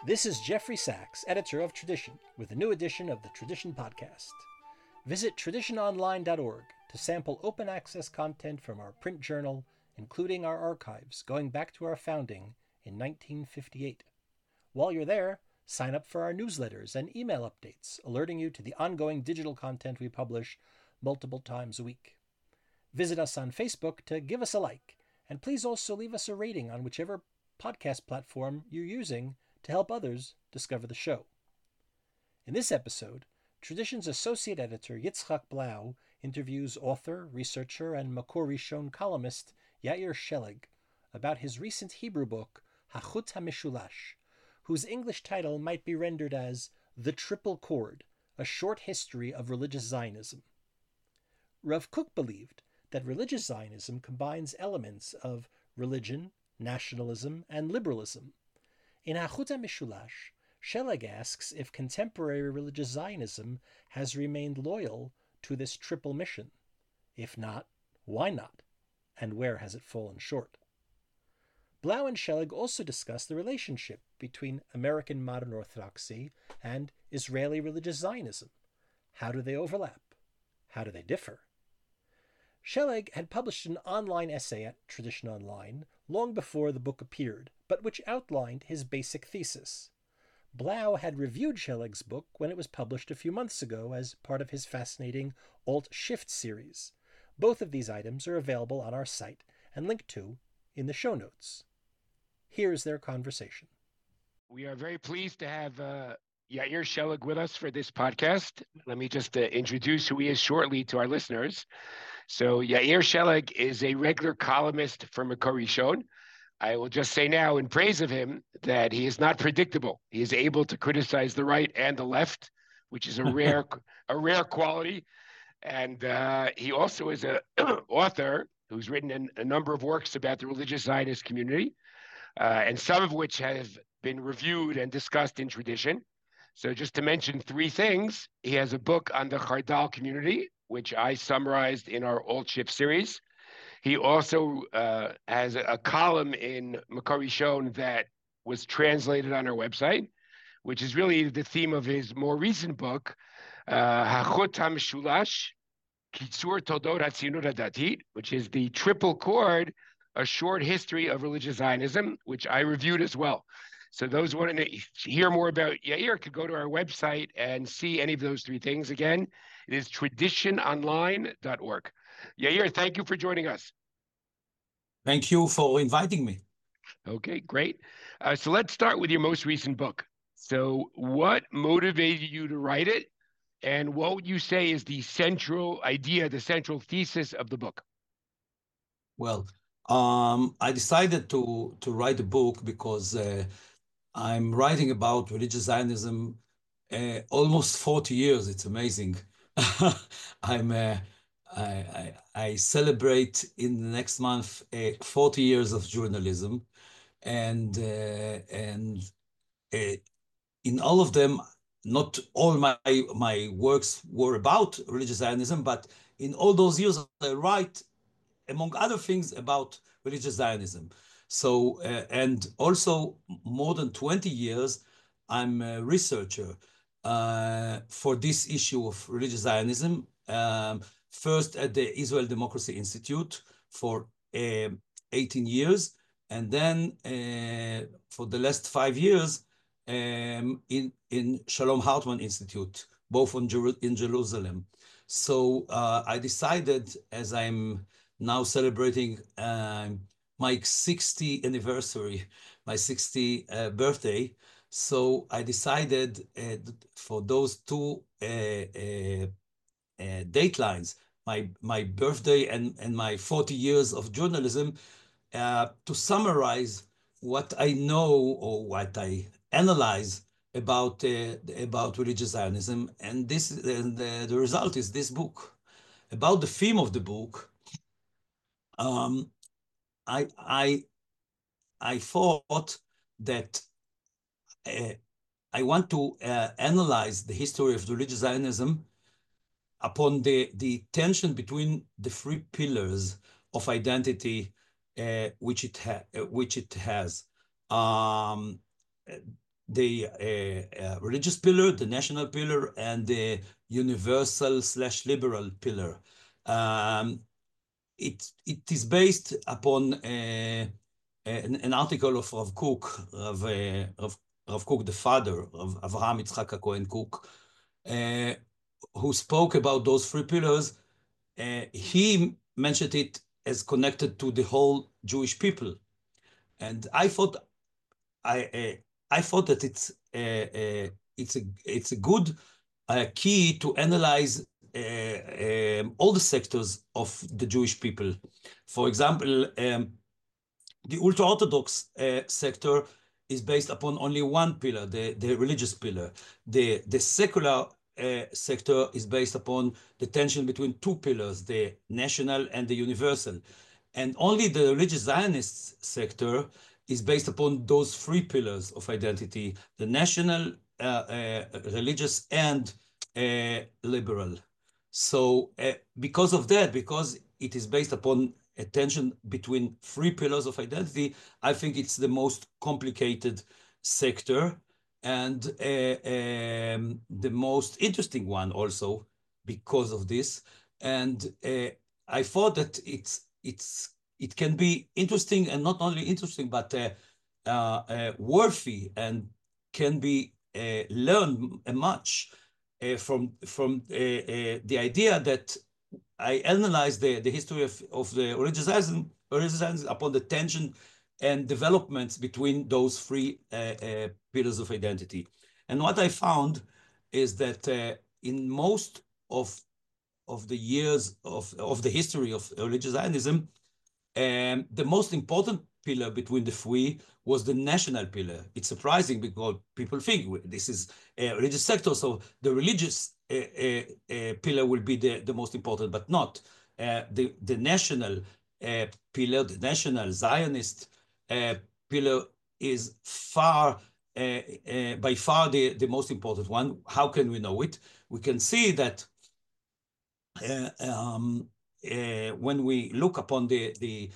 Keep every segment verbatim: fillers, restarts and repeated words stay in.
This is Jeffrey Sachs, editor of Tradition, with a new edition of the Tradition Podcast. Visit tradition online dot org to sample open access content from our print journal, including our archives going back to our founding in nineteen fifty-eight. While you're there, sign up for our newsletters and email updates, alerting you to the ongoing digital content we publish multiple times a week. Visit us on Facebook to give us a like, and please also leave us a rating on whichever podcast platform you're using to help others discover the show. In this episode, Tradition's associate editor Yitzchak Blau interviews author, researcher, and Makor Rishon columnist Yair Sheleg about his recent Hebrew book, Hachut HaMeshulash, whose English title might be rendered as The Triple Chord, A Short History of Religious Zionism. Rav Kook believed that religious Zionism combines elements of religion, nationalism, and liberalism. In Hachut HaMeshulash, Sheleg asks if contemporary religious Zionism has remained loyal to this triple mission. If not, why not? And where has it fallen short? Blau and Sheleg also discuss the relationship between American modern Orthodoxy and Israeli religious Zionism. How do they overlap? How do they differ? Sheleg had published an online essay at Tradition Online long before the book appeared, but which outlined his basic thesis. Blau had reviewed Sheleg's book when it was published a few months ago as part of his fascinating Alt Shift series. Both of these items are available on our site and linked to in the show notes. Here's their conversation. We are very pleased to have uh, Yair Sheleg with us for this podcast. Let me just uh, introduce who he is shortly to our listeners. So Yair Sheleg is a regular columnist for Makor Rishon. I will just say now in praise of him that he is not predictable. He is able to criticize the right and the left, which is a rare a rare quality. And uh, he also is an author who's written an, a number of works about the religious Zionist community, uh, and some of which have been reviewed and discussed in Tradition. So just to mention three things, he has a book on the Chardal community, which I summarized in our Alt Shift series. He also uh, has a, a column in Makor Rishon that was translated on our website, which is really the theme of his more recent book, uh, Hachut HaMeshulash, Kitzur Toldot HaTzionut HaDatit, which is the Triple Chord, A Short History of Religious Zionism, which I reviewed as well. So those wanting to hear more about Yair could go to our website and see any of those three things. Again, it is tradition online dot org. Yair, thank you for joining us. Thank you for inviting me. Okay, great. Uh, so let's start with your most recent book. So what motivated you to write it? And what would you say is the central idea, the central thesis of the book? Well, um, I decided to, to write a book because uh, I'm writing about religious Zionism uh, almost forty years. It's amazing. I'm uh, I, I, I celebrate in the next month uh, forty years of journalism, and uh, and uh, in all of them, not all my my works were about religious Zionism, but in all those years I write, among other things, about religious Zionism. So, uh, and also more than twenty years, I'm a researcher uh, for this issue of religious Zionism. Um, first at the Israel Democracy Institute for uh, eighteen years, and then uh, for the last five years um, in, in Shalom Hartman Institute, both on Jer in Jerusalem. So uh, I decided, as I'm now celebrating um, my sixtieth anniversary, my sixtieth uh, birthday. So I decided uh, for those two uh, uh, uh, datelines, my, my birthday and, and my forty years of journalism, uh, to summarize what I know or what I analyze about, uh, about religious Zionism. And, this, and the, the result is this book. About the theme of the book, Um, I I I thought that uh, I want to uh, analyze the history of religious Zionism upon the the tension between the three pillars of identity uh, which it ha which it has. Um, the uh, uh, religious pillar, the national pillar, and the universal slash liberal pillar. Um, it it is based upon uh, an, an article of Rav Kook, Rav, uh, Rav, Rav Kook, the father of Avraham Yitzchak Cohen Kook, uh, who spoke about those three pillars. Uh, he mentioned it as connected to the whole Jewish people, and I thought I uh, I thought that it's uh, uh, it's a it's a good uh, key to analyze uh, um, all the sectors of the Jewish people. For example, um, the ultra-Orthodox uh, sector is based upon only one pillar, the, the religious pillar. The, the secular uh, sector is based upon the tension between two pillars, the national and the universal. And only the religious Zionist sector is based upon those three pillars of identity, the national, uh, uh, religious, and uh, liberal. So uh, because of that, because it is based upon a tension between three pillars of identity, I think it's the most complicated sector and uh, um, the most interesting one also because of this. And uh, I thought that it's it's it can be interesting, and not only interesting, but uh, uh, uh, worthy, and can be uh, learned much uh, from from uh, uh, the idea that I analyzed the, the history of, of the religious Zionism, religious Zionism upon the tension and developments between those three uh, uh, pillars of identity. And what I found is that uh, in most of, of the years of, of the history of religious Zionism, um, the most important pillar between the three was the national pillar. It's surprising because people think this is a religious sector, so the religious uh, uh, uh, pillar will be the, the most important, but not. Uh, the, the national uh, pillar, the national Zionist uh, pillar is far, uh, uh, by far the, the most important one. How can we know it? We can see that uh, um, uh, when we look upon the the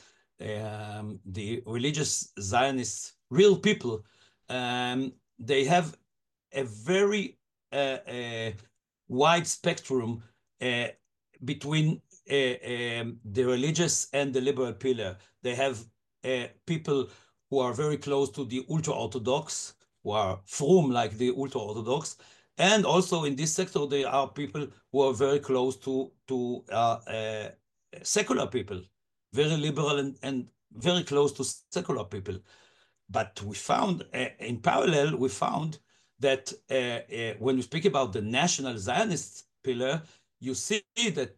um, the religious Zionists, real people, um, they have a very uh, uh, wide spectrum uh, between uh, um, the religious and the liberal pillar. They have uh, people who are very close to the ultra-Orthodox, who are frum like the ultra-Orthodox, and also in this sector, there are people who are very close to, to uh, uh, secular people, very liberal and, and very close to secular people. But we found, uh, in parallel, we found that uh, uh, when we speak about the national Zionist pillar, you see that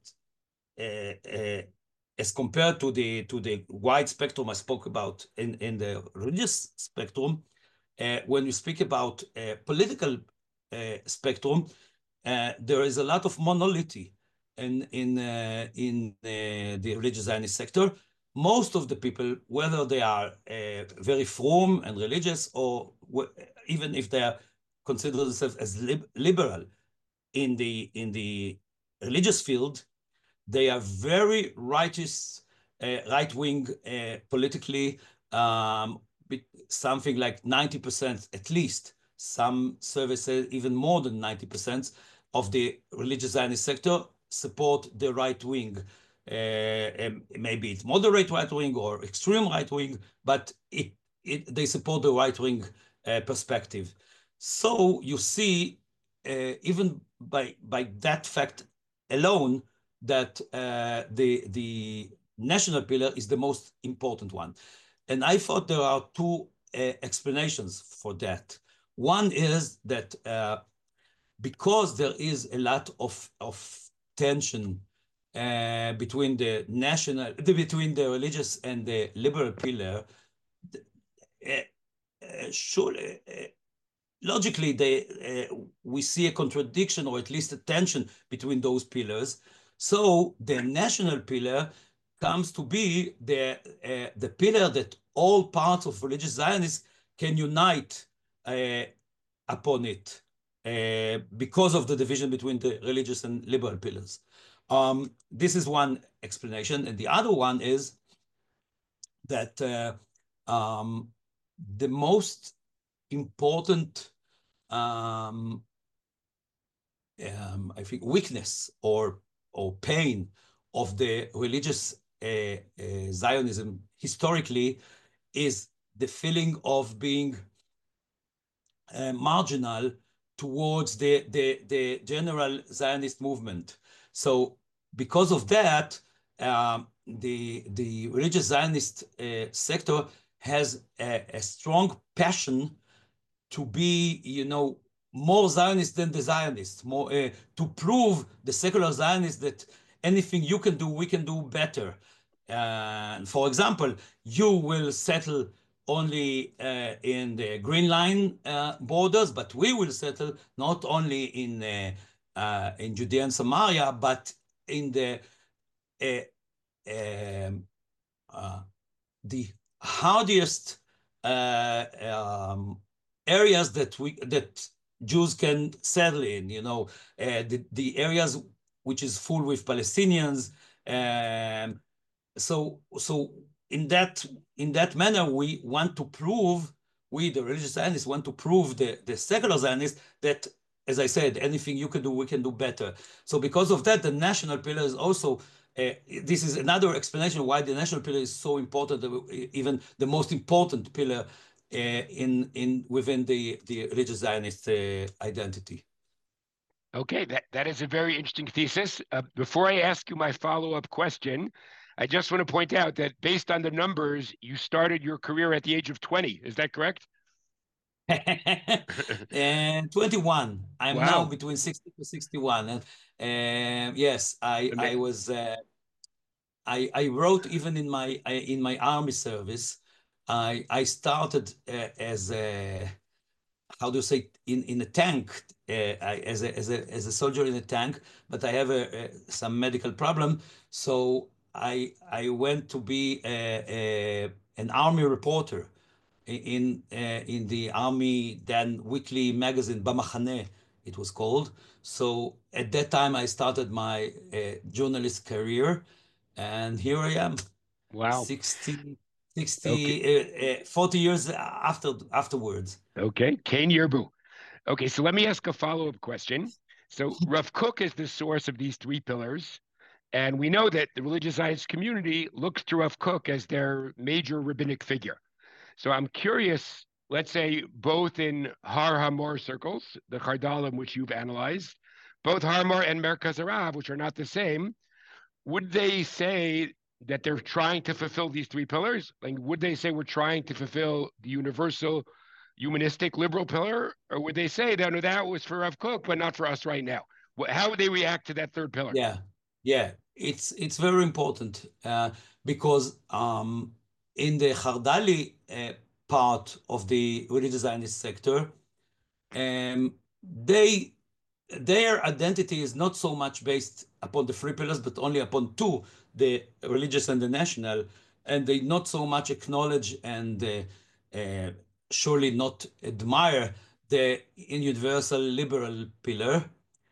uh, uh, as compared to the, to the wide spectrum I spoke about in, in the religious spectrum, uh, when we speak about uh, political uh, spectrum, uh, there is a lot of monolithy in in uh, in uh, the religious Zionist sector. Most of the people, whether they are uh, very frum and religious, or even if they are consider themselves as lib liberal in the in the religious field, they are very righteous, uh, right wing uh, politically. Um, something like ninety percent at least. Some surveys say even more than ninety percent of the religious Zionist sector support the right wing. Uh, maybe it's moderate right wing or extreme right wing, but it, it they support the right wing uh, perspective. So you see, uh, even by by that fact alone, that uh, the the national pillar is the most important one. And I thought there are two uh, explanations for that. One is that uh, because there is a lot of, of tension uh, between the national, between the religious and the liberal pillar, uh, uh, surely, uh, logically, they, uh, we see a contradiction, or at least a tension between those pillars. So the national pillar comes to be the, uh, the pillar that all parts of religious Zionists can unite uh, upon it uh, because of the division between the religious and liberal pillars. Um, this is one explanation. And the other one is that uh, um, the most important, um, um, I think, weakness or or pain of the religious uh, uh, Zionism historically is the feeling of being uh, marginal towards the, the, the general Zionist movement. So because of that, um, the, the religious Zionist uh, sector has a, a strong passion to be, you know, more Zionist than the Zionists, more uh, to prove the secular Zionists that anything you can do, we can do better. Uh, for example, you will settle only uh, in the Green Line uh, borders, but we will settle not only in uh, uh, in Judea and Samaria, but in the uh, um, uh, the hardiest uh, um, areas that we that Jews can settle in. You know, uh, the the areas which is full with Palestinians. Um, so so in that in that manner, we want to prove, we the religious Zionists want to prove the the secular Zionists that, as I said, anything you can do, we can do better. So because of that, the national pillar is also uh, this is another explanation why the national pillar is so important, even the most important pillar uh, in in within the the religious Zionist uh, identity. Okay, that, that is a very interesting thesis. Uh, before I ask you my follow-up question, I just want to point out that based on the numbers, you started your career at the age of twenty. Is that correct? And twenty-one. I'm Wow. now between sixty to sixty-one. And uh, yes, I I was uh, I I wrote even in my in my army service. I I started uh, as a, how do you say, in in a tank, uh, I, as a as a as a soldier in a tank, but I have a, a, some medical problem, so I I went to be a, a, an army reporter in uh, in the army then weekly magazine Bamachane, it was called. So at that time I started my uh, journalist career, and here I am. Wow. sixty, sixty, okay. uh, uh, forty years after afterwards. Okay, Cain Yerbu. Okay, so let me ask a follow-up question. So Rav Kook is the source of these three pillars, and we know that the religious Zionist community looks to Rav Kook as their major rabbinic figure. So I'm curious, let's say both in Har Hamor circles, the Chardalim, which you've analyzed, both Har Hamor and Merkaz Harav, which are not the same, would they say that they're trying to fulfill these three pillars? Like, would they say we're trying to fulfill the universal humanistic liberal pillar, or would they say that no, that was for Rav Kook, but not for us right now? How would they react to that third pillar? Yeah, yeah, it's it's very important uh, because um, in the Hardali uh, part of the religious Zionist sector, um, they their identity is not so much based upon the three pillars, but only upon two, the religious and the national, and they not so much acknowledge and uh, uh, surely not admire the universal liberal pillar.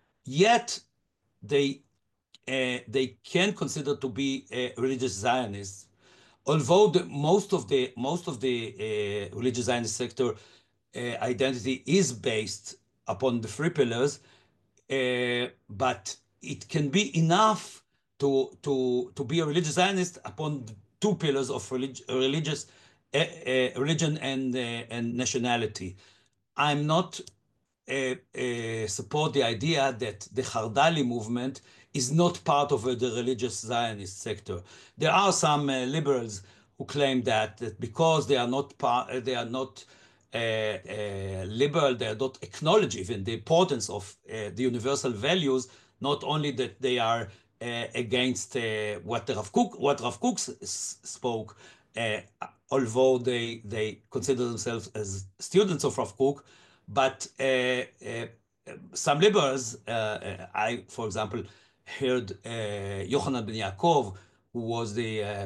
Yet they uh, they can consider to be uh, religious Zionists, although the, most of the most of the uh, religious Zionist sector uh, identity is based upon the three pillars, uh, but it can be enough to to to be a religious Zionist upon the two pillars of relig religious uh, uh, religion and uh, and nationality. I'm not uh, uh, support the idea that the Hardali movement is not part of uh, the religious Zionist sector. There are some uh, liberals who claim that, that because they are not part, they are not uh, uh, liberal, they are not acknowledge even the importance of uh, the universal values. Not only that they are uh, against uh, what Rav Kook, what Rav Kook spoke, uh, although they they consider themselves as students of Rav Kook, but uh, uh, some liberals, uh, I, for example, heard uh, Yochanan ben Yaakov, who was the uh,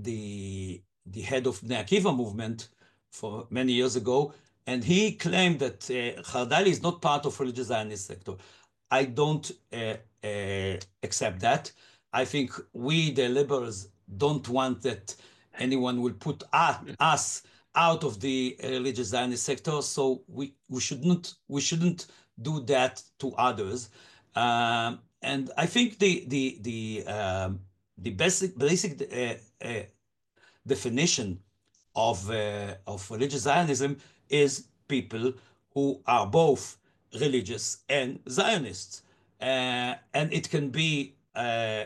the the head of the Akiva movement for many years ago, and he claimed that uh, Hardali is not part of religious Zionist sector. I don't uh, uh, accept that. I think we, the liberals, don't want that anyone will put us out of the religious Zionist sector. So we, we shouldn't we shouldn't do that to others. Um, and I think the the the um, the basic basic uh, uh, definition of uh, of religious Zionism is people who are both religious and Zionists, uh, and it can be uh,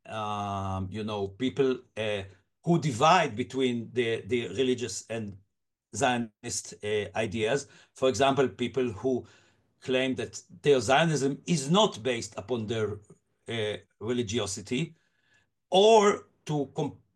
um, you know people uh, who divide between the the religious and Zionist uh, ideas. For example, people who claim that their Zionism is not based upon their uh, religiosity, or to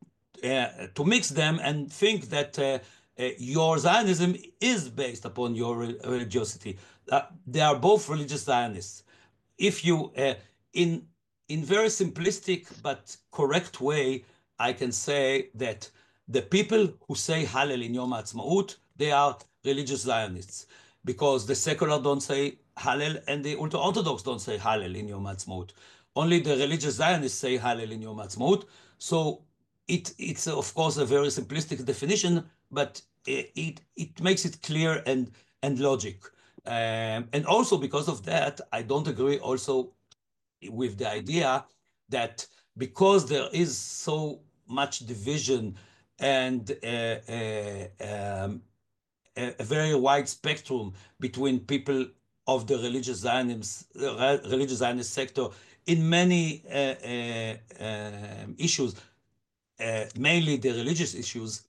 uh, to mix them and think that uh, uh, your Zionism is based upon your religiosity. Uh, they are both religious Zionists. If you, uh, in in very simplistic but correct way, I can say that the people who say Hallel in Yom HaAtzmaut, they are religious Zionists, because the secular don't say Hallel and the ultra-Orthodox don't say Hallel in Yom HaAtzmaut. Only the religious Zionists say Hallel in Yom HaAtzmaut. So it, it's, of course, a very simplistic definition, but it, it, it makes it clear and, and logic. Um, and also because of that, I don't agree also with the idea that because there is so much division and uh, uh, um, a, a very wide spectrum between people of the religious Zionism, uh, religious Zionist sector in many uh, uh, uh, issues, uh, mainly the religious issues.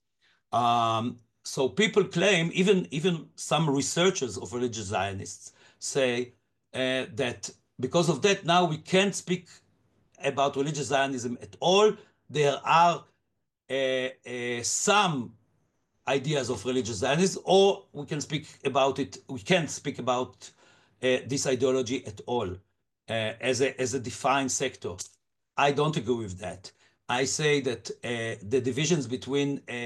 Um, so people claim, even, even some researchers of religious Zionists say uh, that because of that, now we can't speak about religious Zionism at all. There are uh, uh, some ideas of religious Zionism, or we can speak about it, we can't speak about uh, this ideology at all uh, as, a, as a defined sector. I don't agree with that. I say that uh, the divisions between uh,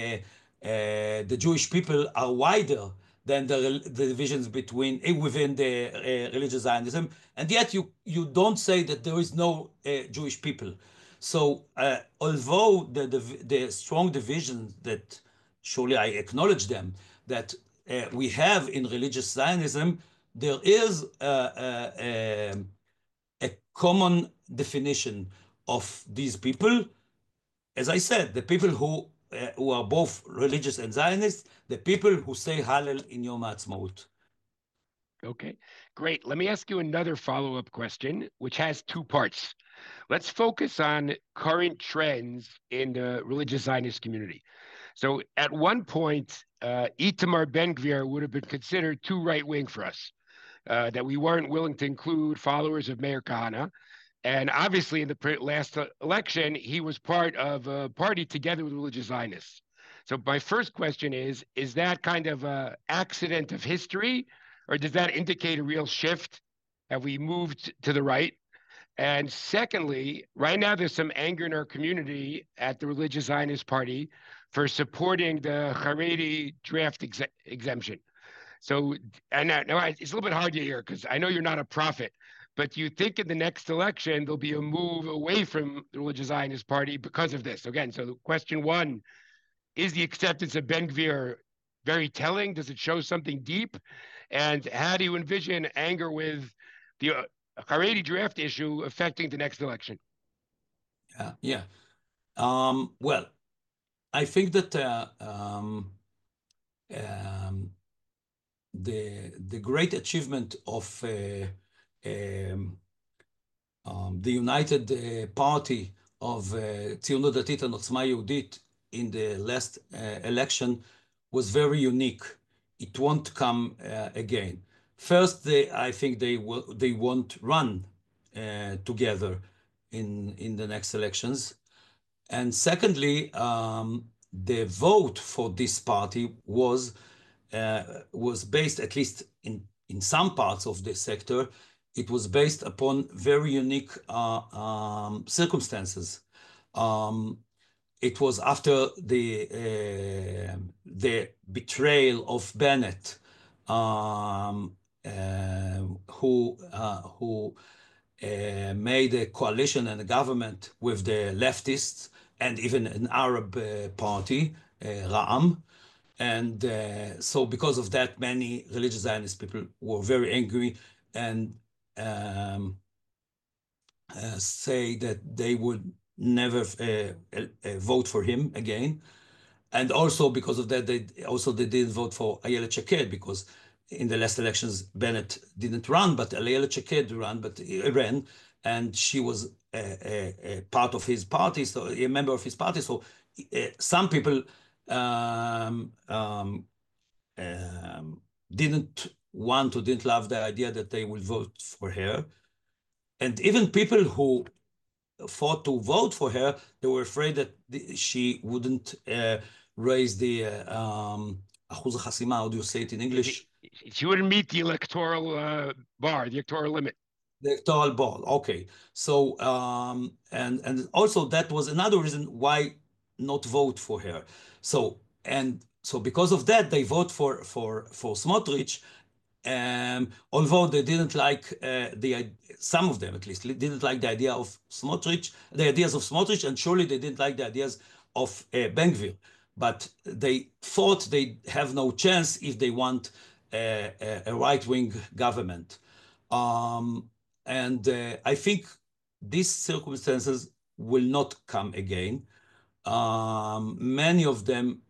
uh, the Jewish people are wider than the, the divisions between uh, within the uh, religious Zionism, and yet you you don't say that there is no uh, Jewish people. So uh, although the, the the strong divisions that surely I acknowledge them that uh, we have in religious Zionism, there is uh, uh, um, a common definition of these people. As I said, the people who uh, who are both religious and Zionists, the people who say Hallel in Yom HaAtzmaut. Okay, great. Let me ask you another follow-up question, which has two parts. Let's focus on current trends in the religious Zionist community. So at one point, uh, Itamar Ben-Gvir would have been considered too right-wing for us, uh, that we weren't willing to include followers of Meir Kahane. And obviously, in the last election, he was part of a party together with religious Zionists. So my first question is, is that kind of an accident of history, or does that indicate a real shift? Have we moved to the right? And secondly, right now there's some anger in our community at the religious Zionist party for supporting the Haredi draft ex exemption. So, and now, now it's a little bit hard to hear because I know you're not a prophet, but you think in the next election there'll be a move away from the religious Zionist party because of this? Again, so question one, is the acceptance of Ben-Gvir very telling? Does it show something deep? And how do you envision anger with the uh, Haredi draft issue affecting the next election? Yeah, yeah. Um, well, I think that uh, um, um, the the great achievement of uh, um, um, the United uh, Party of uh, Tzionut Datit and Otzma Yehudit in the last uh, election was very unique. It won't come uh, again. First, they, I think they will, they won't run uh, together in in the next elections. And secondly, um, the vote for this party was uh, was based, at least in in some parts of the sector, it was based upon very unique uh, um, circumstances. Um, it was after the uh, the betrayal of Bennett, um, uh, who uh, who uh, made a coalition and a government with the leftists and even an Arab uh, party, uh, Ra'am. And uh, so because of that, many religious Zionist people were very angry and um, uh, say that they would never uh, uh, vote for him again. And also because of that, they also they didn't vote for Ayelet Shaked, because in the last elections, Bennett didn't run, but Ayelet Shaked ran, but he ran, and she was a, a, a part of his party, so a member of his party. So uh, some people um, um, um, didn't want or didn't love the idea that they will vote for her. And even people who fought to vote for her, they were afraid that the, she wouldn't uh, raise the uh, um, אחוז החסימה, how do you say it in English? She wouldn't meet the electoral uh, bar, the electoral limit. The electoral bar, okay. So, um, and, and also that was another reason why not vote for her. So, and so because of that, they vote for, for, for Smotrich. Um, although they didn't like uh, the, some of them at least, didn't like the idea of Smotrich, the ideas of Smotrich, and surely they didn't like the ideas of uh, Ben-Gvir. But they thought they have no chance if they want uh, a, a right-wing government. Um, and uh, I think these circumstances will not come again. Um, many of them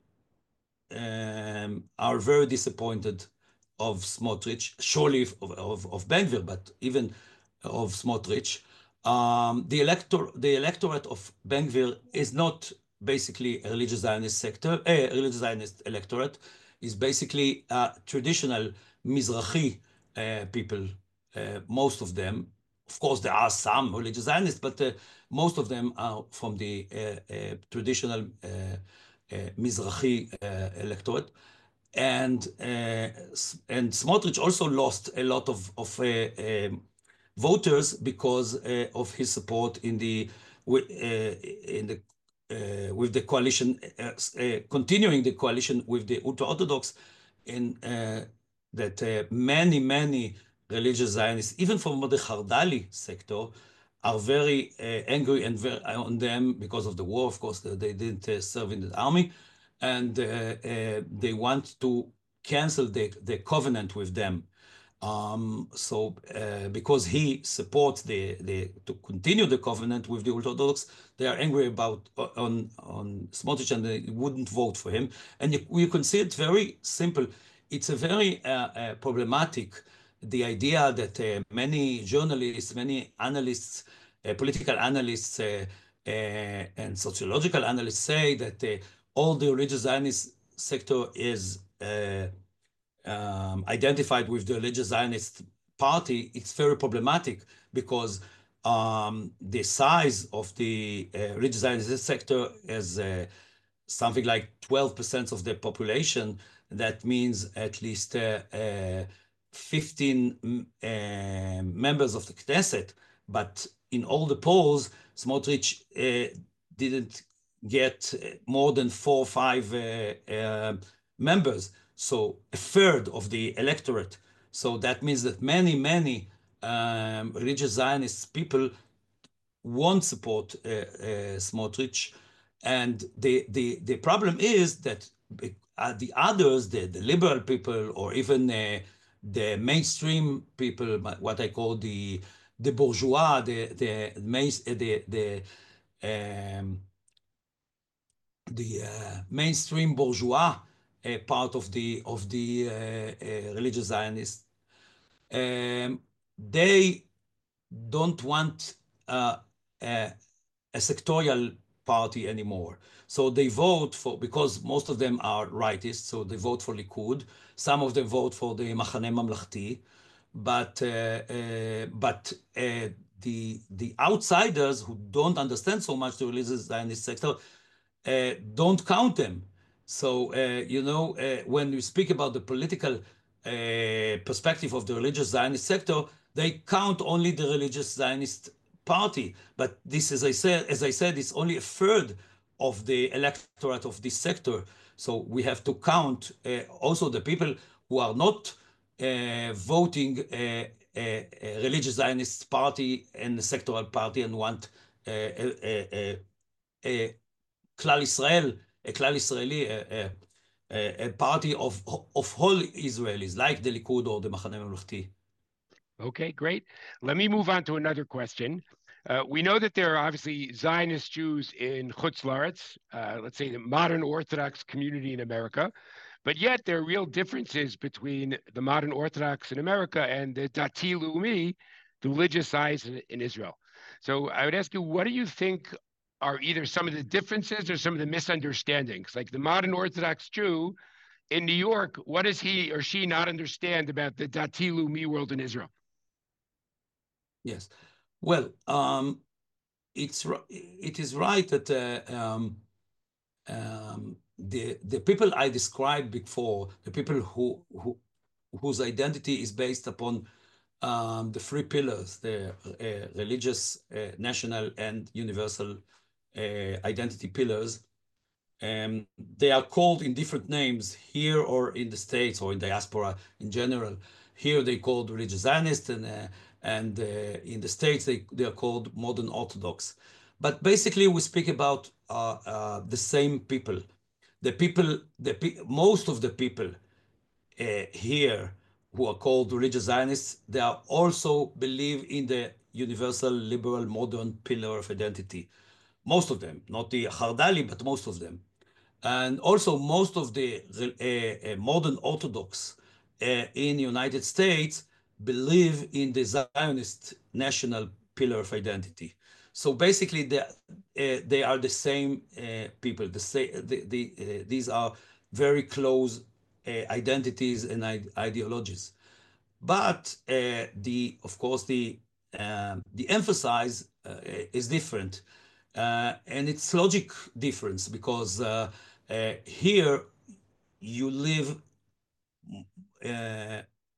um, are very disappointed of Smotrich, surely of, of, of Ben-Gvir, but even of Smotrich. Um, the, elector, the electorate of Ben-Gvir is not basically a religious Zionist sector, a religious Zionist electorate, is basically a traditional Mizrahi uh, people, uh, most of them. Of course, there are some religious Zionists, but uh, most of them are from the uh, uh, traditional uh, uh, Mizrahi uh, electorate. And uh, and Smotrich also lost a lot of, of uh, um, voters because uh, of his support in the uh, in the uh, with the coalition, uh, uh, continuing the coalition with the ultra-Orthodox, in uh, that uh, many many religious Zionists, even from the Hardali sector, are very uh, angry and very on them because of the war. Of course, they didn't uh, serve in the army, and uh, uh, they want to cancel the, the covenant with them. Um, so uh, because he supports the, the to continue the covenant with the Orthodox, they are angry about on on Smotrich, and they wouldn't vote for him. And you, you can see it very simple. It's a very uh, uh, problematic, the idea that uh, many journalists, many analysts, uh, political analysts, uh, uh, and sociological analysts say that uh, all the religious Zionist sector is uh, um, identified with the religious Zionist party. It's very problematic because um, the size of the uh, religious Zionist sector is uh, something like twelve percent of the population. That means at least uh, uh, fifteen uh, members of the Knesset. But in all the polls, Smotrich uh, didn't get more than four or five uh, uh, members. So a third of the electorate. So that means that many, many um, religious Zionist people won't support uh, uh, Smotrich. And the, the, the problem is that uh, the others, the, the liberal people, or even uh, the mainstream people, what I call the the bourgeois, the the main, the the um, the uh, mainstream bourgeois uh, part of the of the uh, uh, religious Zionists, um, they don't want uh, a, a sectorial party anymore. So they vote for, because most of them are rightists, so they vote for Likud. Some of them vote for the Machaneh Mamlachti, but uh, uh, but uh, the the outsiders who don't understand so much the religious Zionist sector uh, don't count them. So uh, you know, uh, when we speak about the political uh, perspective of the religious Zionist sector, they count only the religious Zionist party. But this, as I said, as I said, is only a third of the electorate of this sector. So we have to count uh, also the people who are not uh, voting uh, a, a religious Zionist party and a sectoral party and want uh, a, a, a, a כלל ישראל, כלל ישראלי, a, a party of of whole Israelis, like the Likud or the Machaneh Mamlechti. Okay, great. Let me move on to another question. Uh, we know that there are obviously Zionist Jews in Chutz La'aretz, uh, let's say the modern Orthodox community in America, but yet there are real differences between the modern Orthodox in America and the Dati Leumi, the religious Zionists in, in Israel. So I would ask you, what do you think are either some of the differences or some of the misunderstandings? Like the modern Orthodox Jew in New York, what does he or she not understand about the Dati Leumi world in Israel? Yes. Well, um, it's it is right that uh, um, um, the the people I described before, the people who who whose identity is based upon um, the three pillars, the uh, religious, uh, national, and universal uh, identity pillars. Um, they are called in different names here or in the States or in diaspora in general. Here they called religious Zionist, and uh, and uh, in the States they, they are called modern Orthodox. But basically, we speak about uh, uh, the same people. The people, the pe most of the people uh, here who are called religious Zionists, they are also believe in the universal liberal modern pillar of identity. Most of them, not the Hardali, but most of them. And also most of the uh, uh, modern Orthodox uh, in the United States believe in the Zionist national pillar of identity. So basically, they, uh, they are the same uh, people. The, the, the, uh, these are very close uh, identities and ideologies. But uh, the, of course, the um, the emphasis uh, is different, uh, and it's logic difference because uh, uh, here you live uh,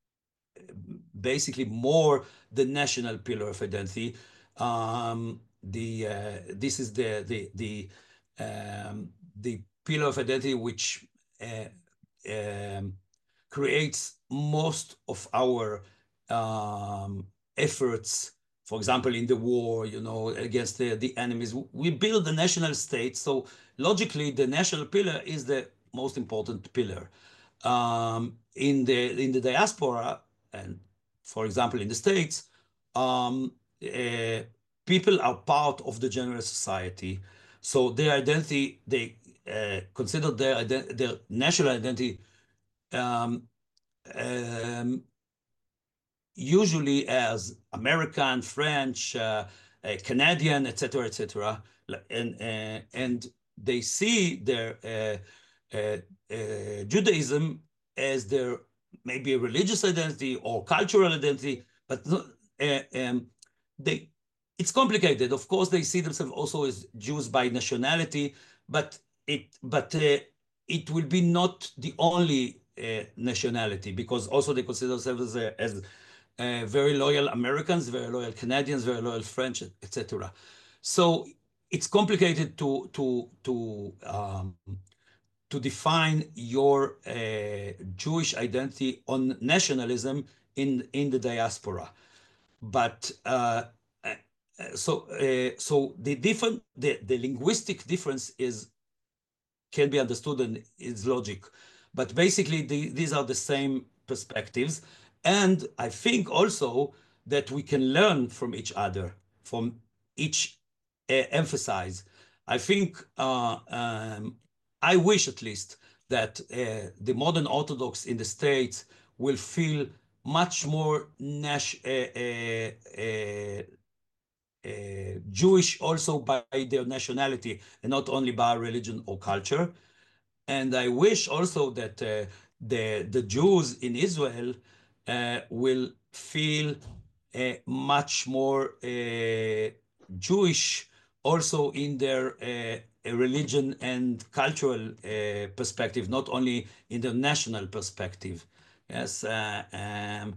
basically more the national pillar of identity. Um, the uh, this is the the the um, the pillar of identity which uh, um, creates most of our um, efforts. For example, in the war, you know, against the, the enemies, we build the national state. So logically, the national pillar is the most important pillar. Um, in the in the diaspora, and for example, in the States, um, uh, people are part of the general society. So their identity, they uh, consider their, their national identity um, um, usually as American, French, uh, uh, Canadian, et cetera, et cetera. And, uh, and they see their uh, uh, uh, Judaism as their maybe a religious identity or cultural identity, but uh, um, they it's complicated. Of course, they see themselves also as Jews by nationality, but it but uh, it will be not the only uh, nationality because also they consider themselves as, as uh, very loyal Americans, very loyal Canadians, very loyal French, et cetera. So it's complicated to to to um, to define your uh, Jewish identity on nationalism in in the diaspora. But uh, uh, so uh, so the different the, the linguistic difference is can be understood and is logic. But basically, the, these are the same perspectives. And I think also that we can learn from each other, from each uh, emphasize. I think, uh, um, I wish at least that uh, the modern Orthodox in the States will feel much more nas- uh, uh, uh, uh, Jewish also by their nationality and not only by religion or culture. And I wish also that uh, the, the Jews in Israel uh, will feel uh, much more uh, Jewish also in their uh, religion and cultural uh, perspective, not only in the national perspective. Yes, uh, um,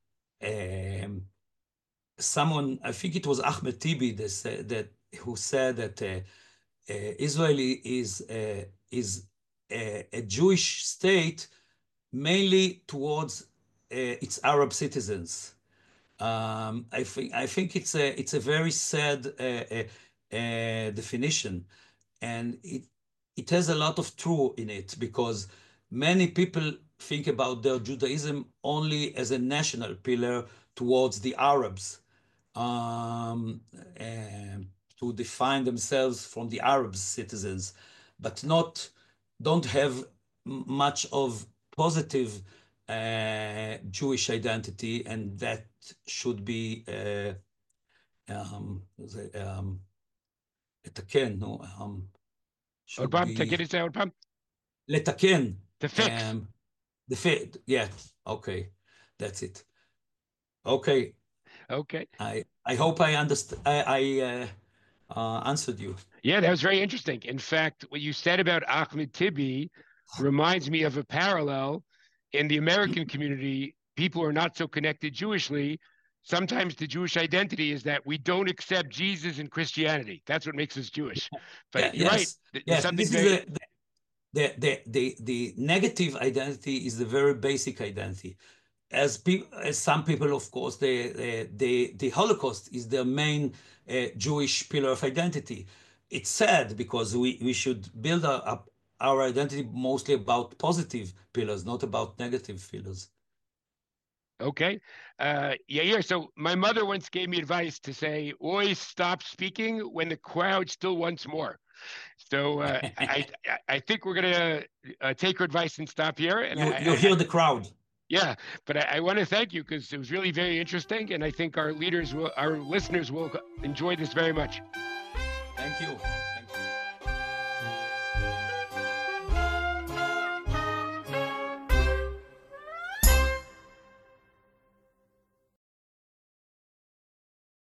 um, someone, I think it was Ahmed Tibi that, said, that who said that uh, uh, Israel is uh, is a, a Jewish state mainly towards uh, its Arab citizens. Um, I think I think it's a it's a very sad uh, uh, uh, definition, and it it has a lot of truth in it because many people think about their Judaism only as a national pillar towards the Arabs, um, and to define themselves from the Arab citizens, but not don't have much of positive uh, Jewish identity, and that should be uh, um, um, לתקן, no, um, עוד should פעם, be תגיד את זה עוד פעם. לתקן. To fix. Um, the fit, yeah, okay, that's it. Okay. Okay. I I hope I understand. I, I uh, uh, answered you. Yeah, that was very interesting. In fact, what you said about Ahmed Tibi reminds me of a parallel in the American community. People are not so connected Jewishly. Sometimes the Jewish identity is that we don't accept Jesus and Christianity. That's what makes us Jewish. But Yeah, you're yes, right. There's yes. something This very... is the, the the the the negative identity is the very basic identity. As people, as some people, of course, the the the, the Holocaust is their main uh, Jewish pillar of identity. It's sad because we we should build up our identity mostly about positive pillars, not about negative pillars. Okay. Uh, Yair, so my mother once gave me advice to say, always stop speaking when the crowd still wants more. So uh, I, I think we're going to uh, take her advice and stop here. And you, I, you hear I, the crowd. Yeah, but I, I want to thank you because it was really very interesting. And I think our leaders will, our listeners will enjoy this very much. Thank you.